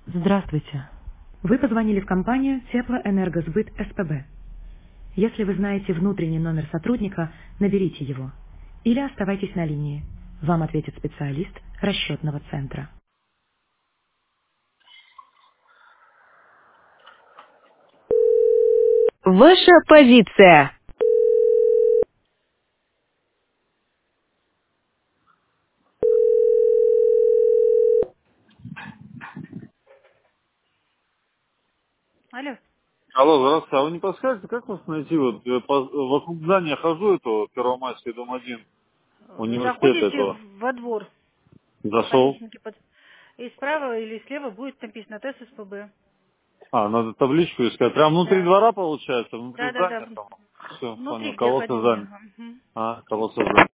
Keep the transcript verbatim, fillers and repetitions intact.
Здравствуйте. Вы позвонили в компанию Теплоэнергосбыт СПБ. Если вы знаете внутренний номер сотрудника, наберите его. Или оставайтесь на линии. Вам ответит специалист расчетного центра. Ваша позиция. Алло. Алло, здравствуйте. А вы не подскажете, как вас найти? Вот я по- вокруг здания хожу, этого Первомайский, дом один, университет Заходите этого. в- во двор по Зашел. лестнице под... И справа или слева будет написано ТЭС СПБ. А, надо табличку искать. Прям внутри Да. двора получается, внутри Да, да, да. здания там. Все, понял. Внутри, где Колодцы здания. академия. Мгм. А, колодцы здания.